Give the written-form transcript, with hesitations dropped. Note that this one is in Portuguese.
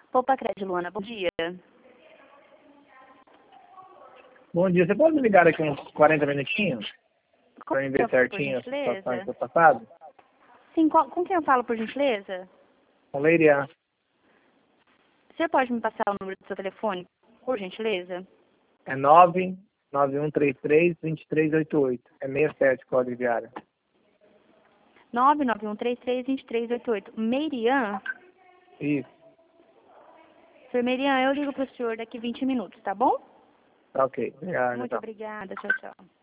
Poupa Crédito, Luana, bom dia. Bom dia, você pode me ligar aqui uns 40 minutinhos? Para eu ver certinho as situações do passado? Sim, com quem eu falo, por gentileza? Com Leirian. Você pode me passar o número do seu telefone, por gentileza? É 99133-2388. É 67 código de área. 99133-2388. Meirian? Isso. Sr. Meirian, eu ligo para o senhor daqui 20 minutos, tá bom? Tá ok. Obrigado. Muito Então. obrigada. Tchau, tchau.